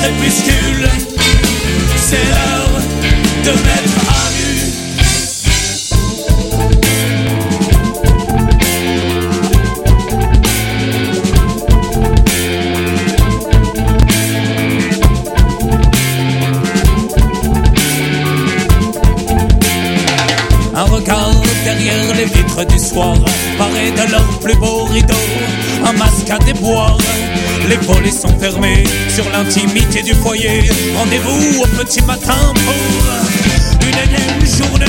crépuscule, c'est l'heure de mettre à nu. Un regard derrière les vitres du soir paraît de leurs plus beaux rideaux, un masque à déboire. Les volets sont fermés sur l'intimité du foyer. Rendez-vous au petit matin pour une énième journée.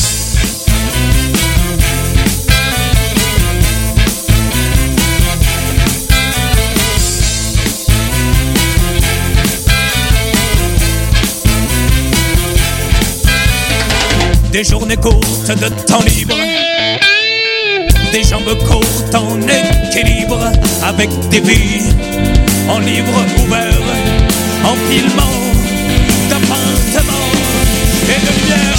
Des journées courtes de temps libre, des jambes courtes en équilibre, avec des vies en livre ouvert, en filmant d'appartements et de lumière.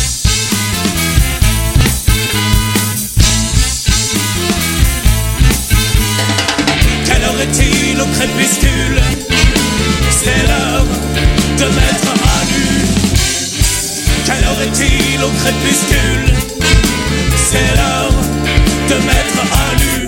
Quelle heure est-il au crépuscule? C'est l'heure de mettre à nu. Quelle heure est-il au crépuscule? C'est l'heure de mettre à nu.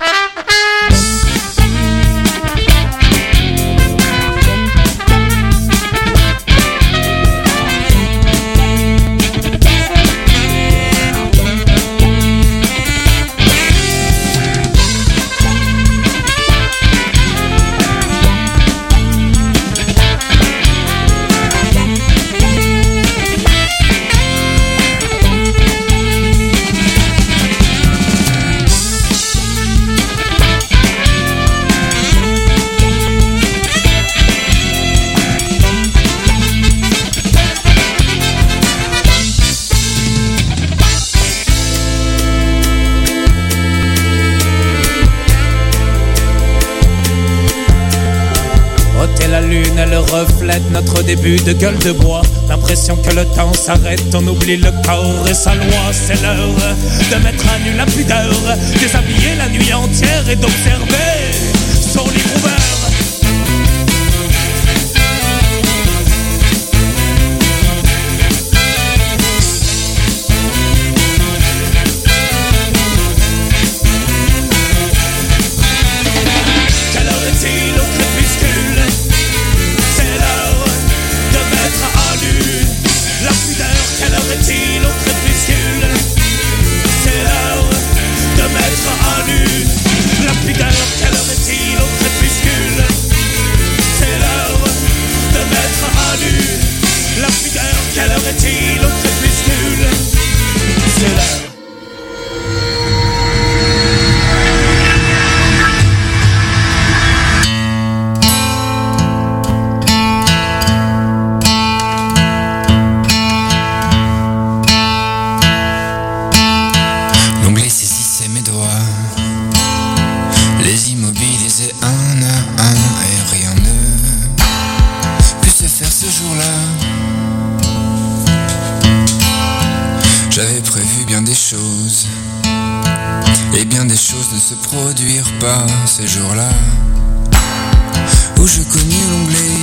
Elle reflète notre début de gueule de bois. L'impression que le temps s'arrête, on oublie le corps et sa loi. C'est l'heure de mettre à nu la pudeur, déshabiller la nuit entière et d'observer son livre ouvert. J'avais prévu bien des choses, et bien des choses ne se produirent pas ces jours-là, où je connus l'onglet.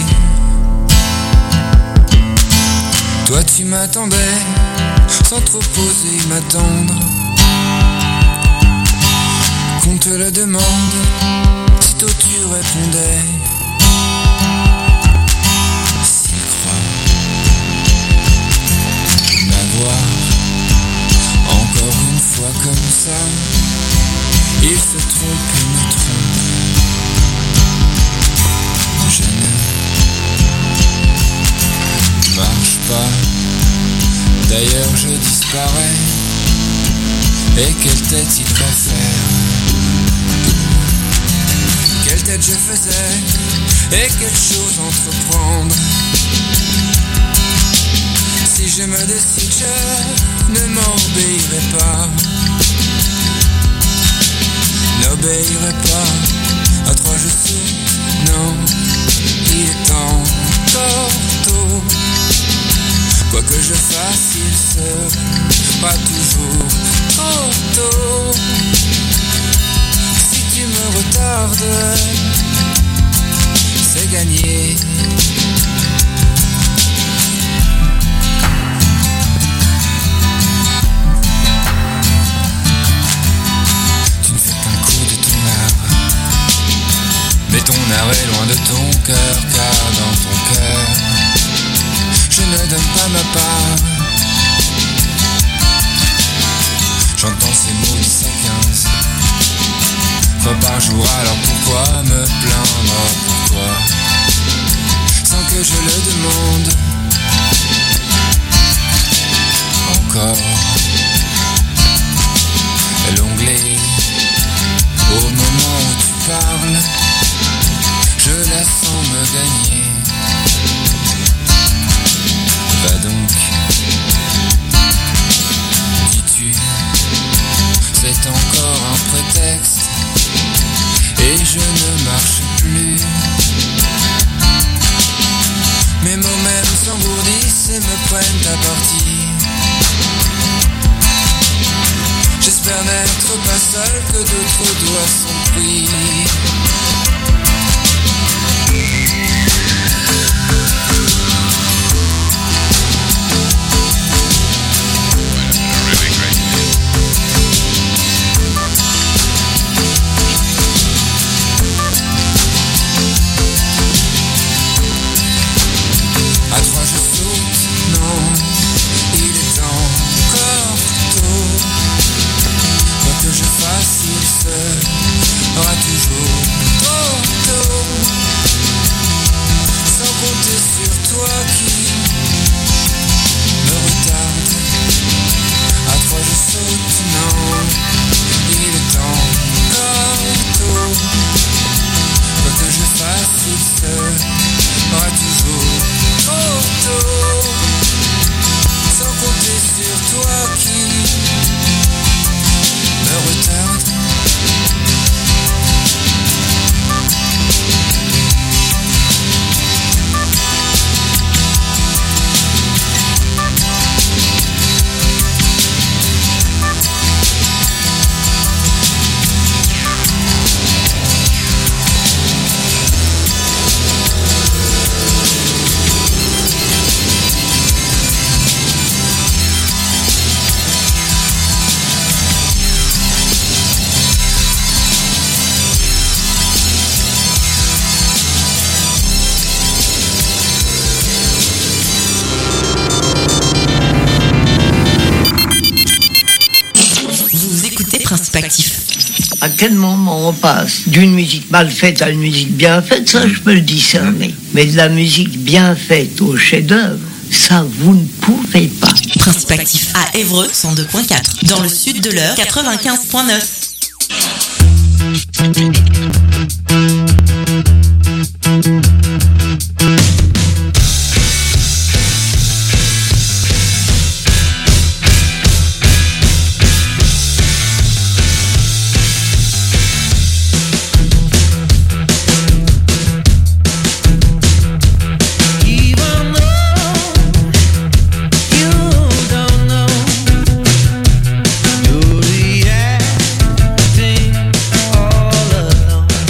Toi tu m'attendais, sans trop oser m'attendre. Qu'on te le demande, sitôt tu répondais. S'y croire, m'avoir encore une fois comme ça, il se trompe et me trompe. Je ne marche pas, d'ailleurs je disparais. Et quelle tête il va faire? Quelle tête je faisais? Et quelle chose entreprendre? Si je me décide, je ne m'obéirai pas. N'obéirai pas, à trois je saute, non, il est encore tôt. Quoi que je fasse, il sera toujours trop tôt. Si tu me retardes, c'est gagné. m'emmènerai loin de ton cœur, car dans ton cœur, je ne donne pas ma part. J'entends ces mots 10 à 15 fois par jour, alors pourquoi me plaindre, pourquoi, sans que je le demande encore. L'onglet, au moment où tu parles, je la sens me gagner. Va donc, dis-tu, c'est encore un prétexte, et je ne marche plus. Mes mots même s'engourdissent et me prennent à partie. J'espère n'être pas seul, que d'autres doigts sont pris. À trois je saute, non, il est encore tôt. Quoi que je fasse, il sera toujours trop tôt. Sans compter sur toi qui me retarde. À trois je saute, non, il est encore tôt. Quoi que je fasse, il sera toujours trop tôt. Sans compter sur toi qui me retarde. À quel moment on passe d'une musique mal faite à une musique bien faite, ça je peux le discerner. Mais de la musique bien faite au chef-d'œuvre, ça vous ne pouvez pas. Principe actif à Évreux 102.4, dans le sud de l'Eure 95.9. All alone.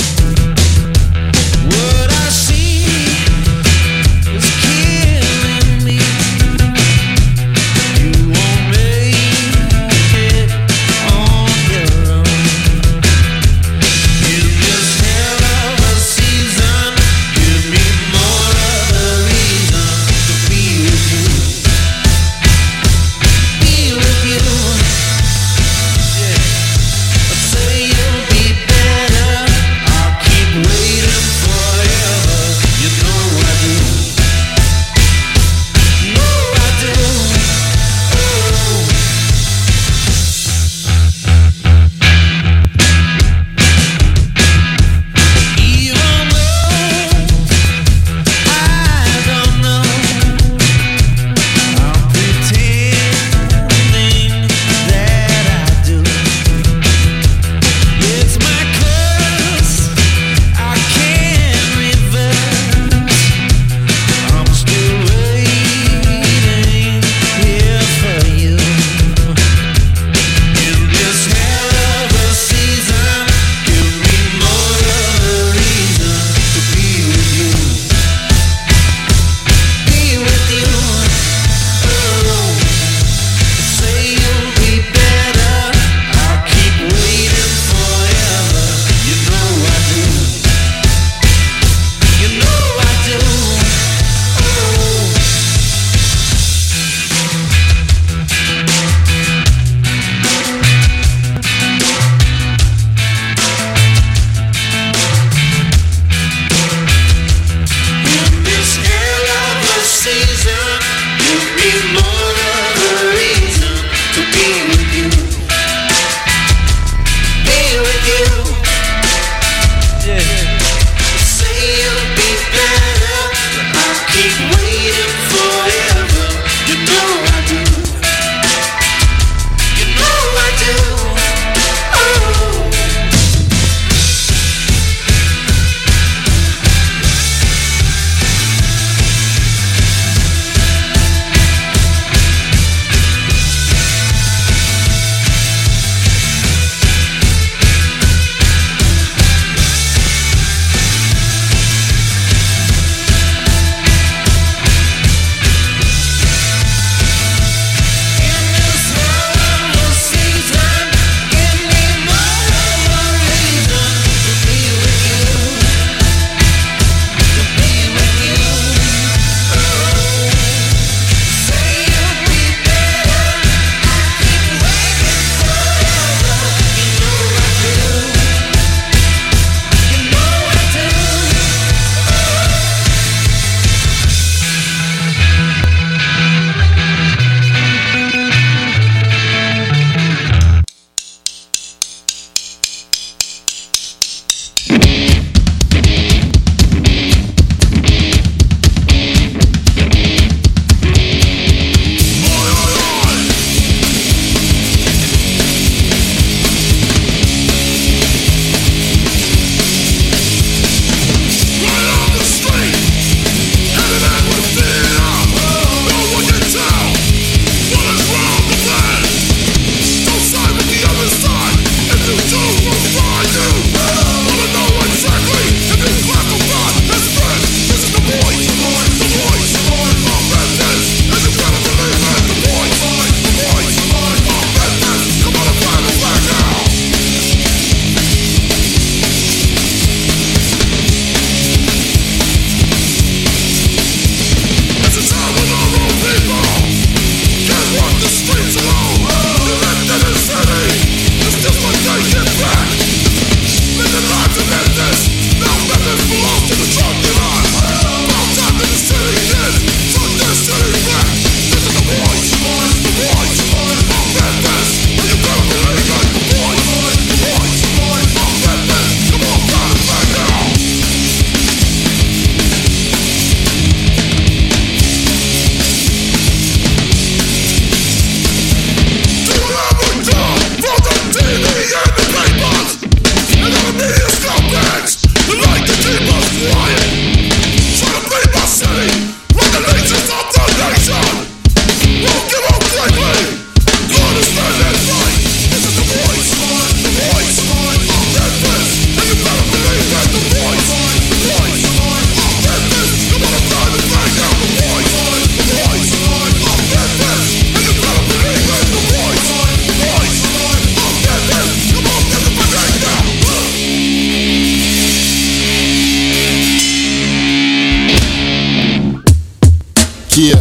Yeah.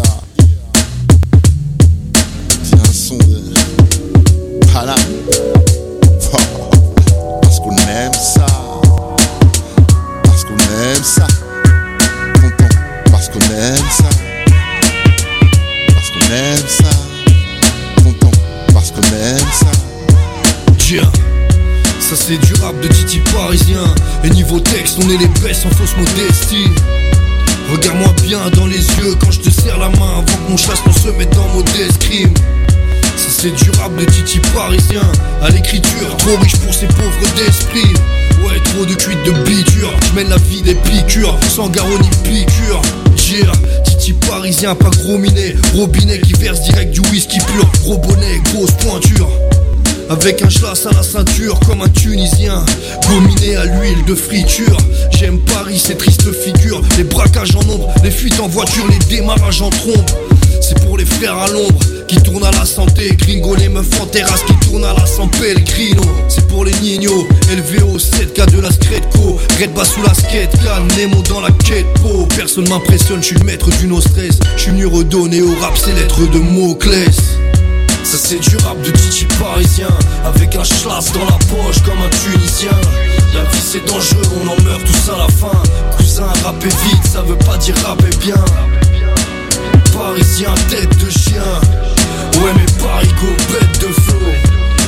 C'est un son de Paname. Parce qu'on aime ça. Parce qu'on aime ça. Tonton, parce qu'on aime ça. Parce qu'on aime ça. Tonton, parce qu'on aime ça. Yeah. Ça c'est du rap de Titi parisien. Et niveau texte on est les bestes en fausse modestie. Regarde-moi bien dans les yeux quand je te serre la main, avant que mon chasse ne se mette en mode escrime. Ça c'est du rap de Titi parisien. À l'écriture, trop riche pour ces pauvres d'esprit. Ouais, trop de cuites de biture. Je mène la vie des piqûres, sans garrot ni piqûre. Yeah, Titi parisien, pas gros minet. Robinet qui verse direct du whisky pur. Gros bonnet, grosse pointure. Avec un schlass à la ceinture comme un Tunisien, gominé à l'huile de friture. J'aime Paris, ces tristes figures. Les braquages en ombre, les fuites en voiture, les démarrages en trombe. C'est pour les frères à l'ombre qui tournent à la santé. Gringo, les meufs en terrasse qui tournent à la San Pellegrino. C'est pour les nignos, élevés au 7K de la Scredco. Red bas sous la skate, Nemo dans la quête po. Personne m'impressionne, je suis le maître du no stress. Je suis venu redonner au rap ces lettres de Moclès. Ça c'est du rap de Titi parisien. Avec un schlass dans la poche comme un Tunisien. La vie c'est dangereux, on en meurt tous à la fin. Cousin, rapper vite, ça veut pas dire rapper bien. Parisien, tête de chien. Ouais mais Parigo, bête de flow.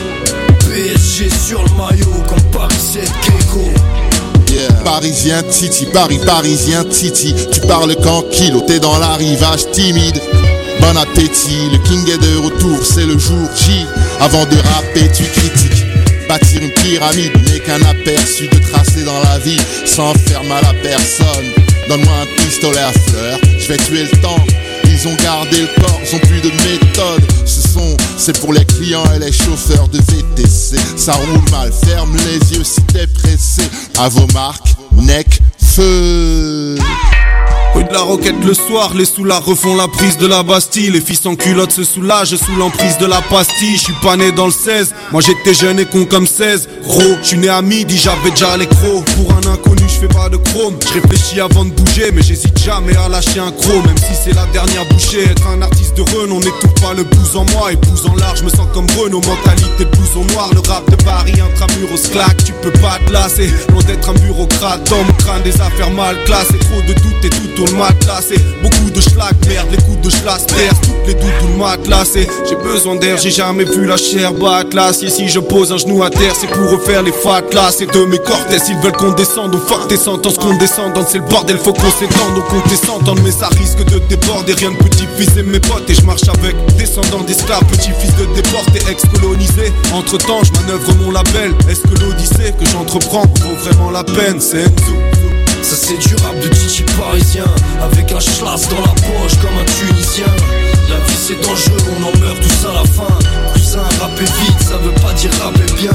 PSG sur le maillot comme Paris 7 Gecko. Yeah. Parisien Titi, Paris, parisien Titi. Tu parles qu'en kilo, t'es dans l'arrivage timide. Bon appétit, le king est de retour, c'est le jour J. Avant de rapper, tu critiques. Bâtir une pyramide n'est qu'un aperçu de tracé dans la vie, sans faire mal à personne. Donne-moi un pistolet à fleurs, je vais tuer le temps. Ils ont gardé le corps, ils ont plus de méthode. C'est pour les clients et les chauffeurs de VTC. Ça roule mal, ferme les yeux si t'es pressé. À vos marques, neck, feu. Rue de la Roquette le soir, les soulards refont la prise de la Bastille. Les fils en culotte se soulagent sous l'emprise de la pastille. Je suis pas né dans le 16, moi j'étais jeune et con comme 16. Gros, je suis né à midi, j'avais déjà les crocs. Pour un inconnu, je fais pas de chrome. Je réfléchis avant de bouger, mais j'hésite jamais à lâcher un croc. Même si c'est la dernière bouchée, être un artiste de renom, on n'étouffe pas le pouce en moi. Et pouce en large, je me sens comme Renault. Mentalité de blouson noir, le rap de Paris, intramuros claque. Tu peux pas te lasser, loin d'être un bureaucrate. Dans mon crâne, des affaires mal classées. Trop de doutes et tout tourne matelassé. Beaucoup de schlag, merde, les coups de schlass percent toutes les doudounes matelassées. J'ai besoin d'air, j'ai jamais vu la chair batelasse. Ici je pose un genou à terre, c'est pour refaire les fatlas. C'est de mes cortès, ils veulent qu'on descende. On fuck des sentences condescendantes, c'est le bordel, faut qu'on s'étende. Donc on descende, mais ça risque de déborder. Rien de petit-fils et mes potes, et je marche avec descendants d'esclaves, petit-fils de déportés, ex-colonisés. Entre temps, je manœuvre mon label. Est-ce que l'odyssée que j'entreprends vaut vraiment la peine? C'est tout. Ça c'est du rap de Titi parisien. Avec un schlass dans la poche comme un Tunisien. La vie c'est dangereux, on en meurt tous à la fin. Cousin, rapper vite, ça veut pas dire rapper bien.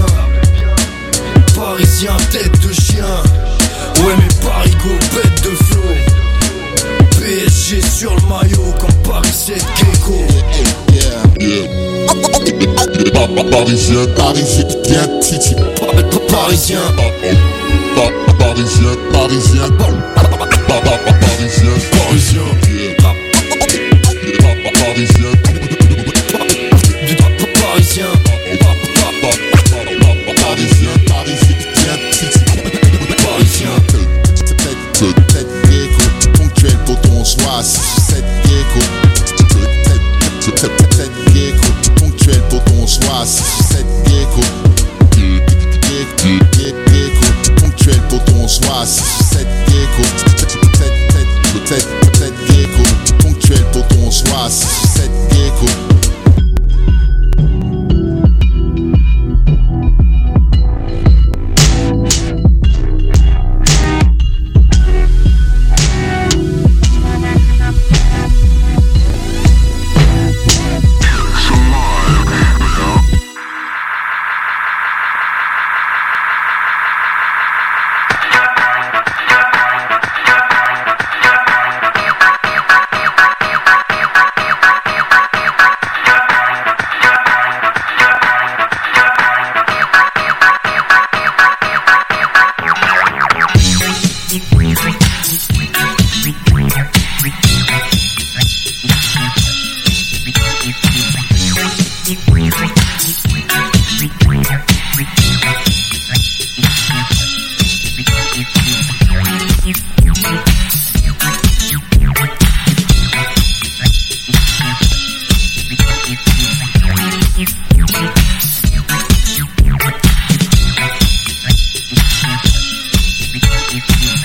Parisien, tête de chien. Ouais mais Parigo, bête de flow. PSG sur le maillot comme Paris 7 Gecko. Parisien, parisien Titi. Parisien. Parisien, parisien, parisien, parisien, parisien, parisien, parisien, parisien, tête gecko, ponctuel pour ton soir, 6 ou 7 gecko, tête gecko, ponctuel pour ton soir, 6 ou 7 gecko, ponctuel pour ton soir, 6 ou 7 gecko, tête gecko.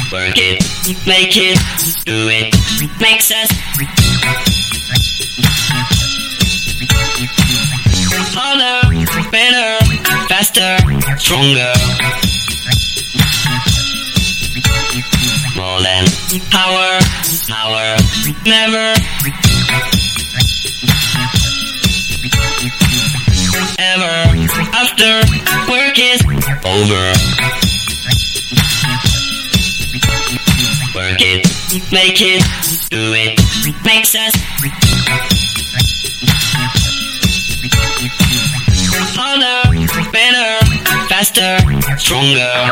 Work it, make it, do it, makes us harder, better, faster, stronger. More than power, never ever after work is over. Work it, make it, do it, makes us harder, better, faster, stronger.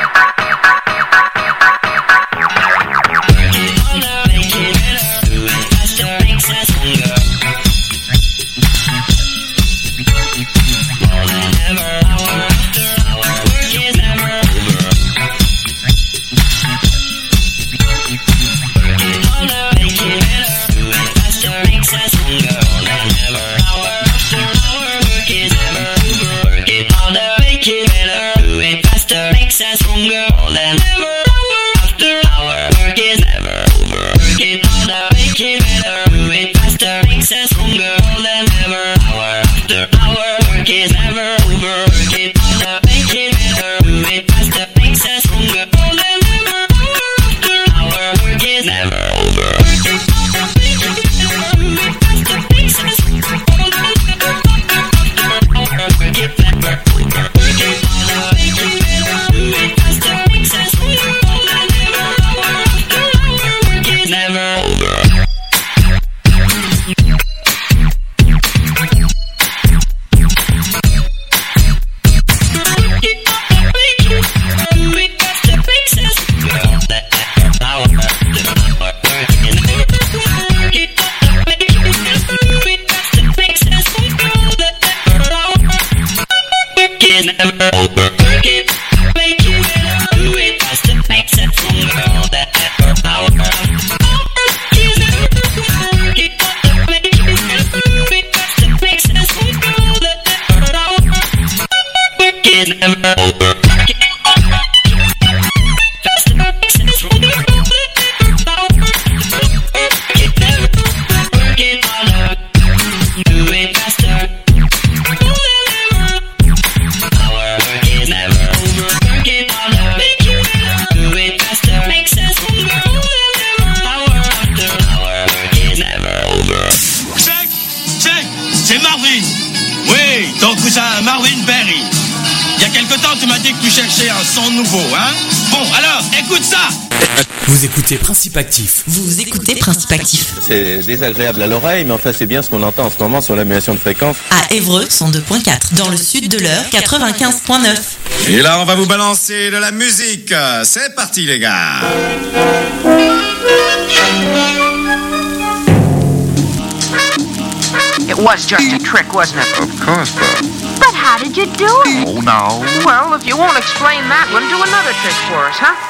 Vous écoutez Principe Actif. Vous écoutez Principe Actif. C'est désagréable à l'oreille, mais enfin c'est bien ce qu'on entend en ce moment sur l'annulation de fréquence. À Évreux, 102.4. Dans le sud de l'heure, 95.9. Et là, on va vous balancer de la musique. C'est parti, les gars. It was just a trick, wasn't it? Of course, Bob. But how did you do it? Oh, no. Well, if you won't explain that one, do another trick for us, huh?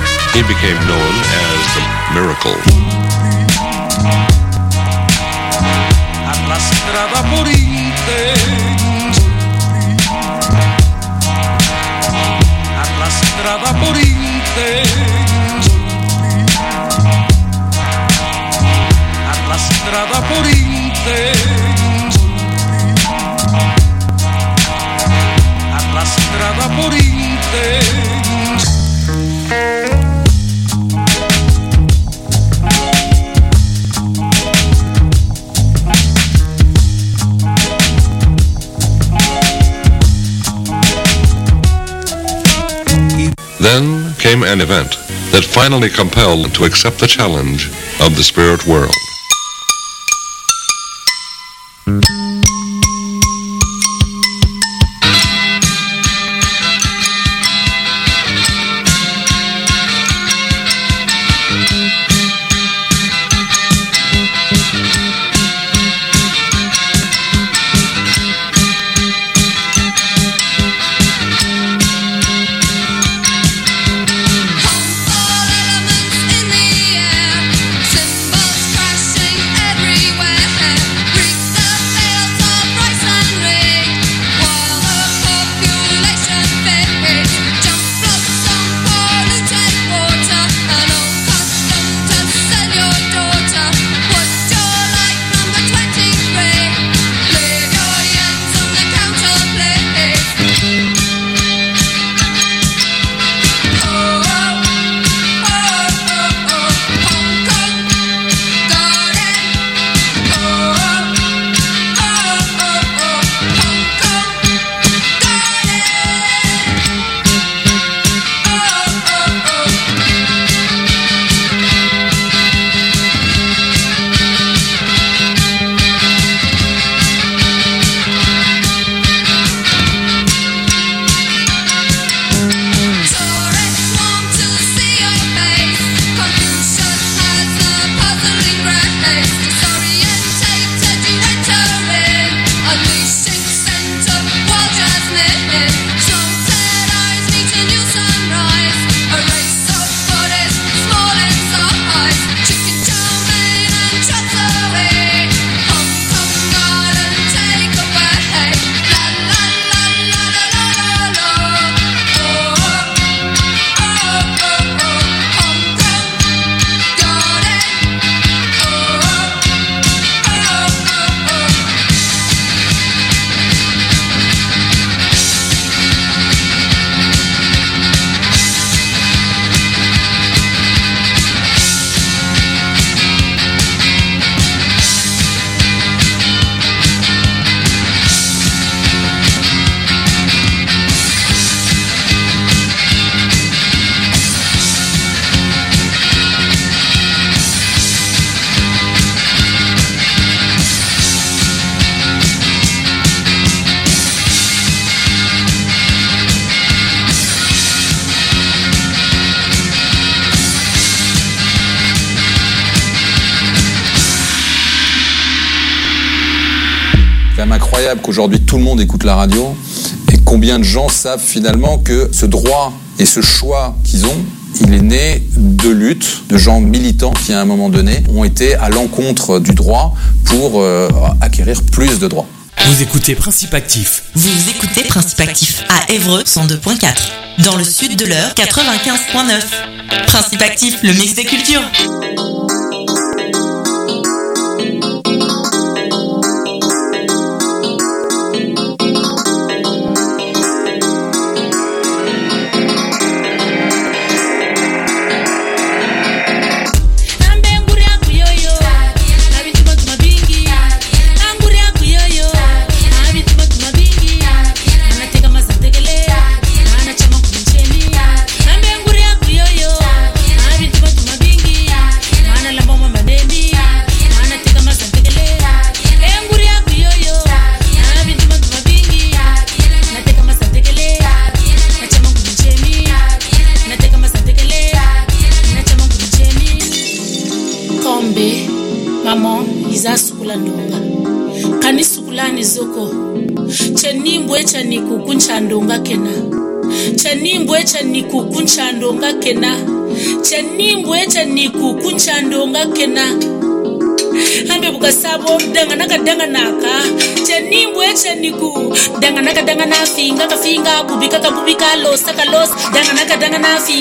Became known as the Miracle. strada porinte alla strada porinte alla strada porinte alla strada porinte. Then came an event that finally compelled to accept the challenge of the spirit world. Incroyable qu'aujourd'hui tout le monde écoute la radio et combien de gens savent finalement que ce droit et ce choix qu'ils ont, il est né de luttes de gens militants qui à un moment donné ont été à l'encontre du droit pour acquérir plus de droits. Vous écoutez Principe Actif. Vous écoutez Principe Actif à Évreux 102.4. Dans le sud de l'Eure 95.9. Principe Actif, le mix des cultures. Chandonga kena chanimbwe chaniku kunchandonga kena chanimbwe chaniku kunchandonga kena ambe bukasabo danganaka chanimbwe chaniku danganaka finga kubika losa danganaka finga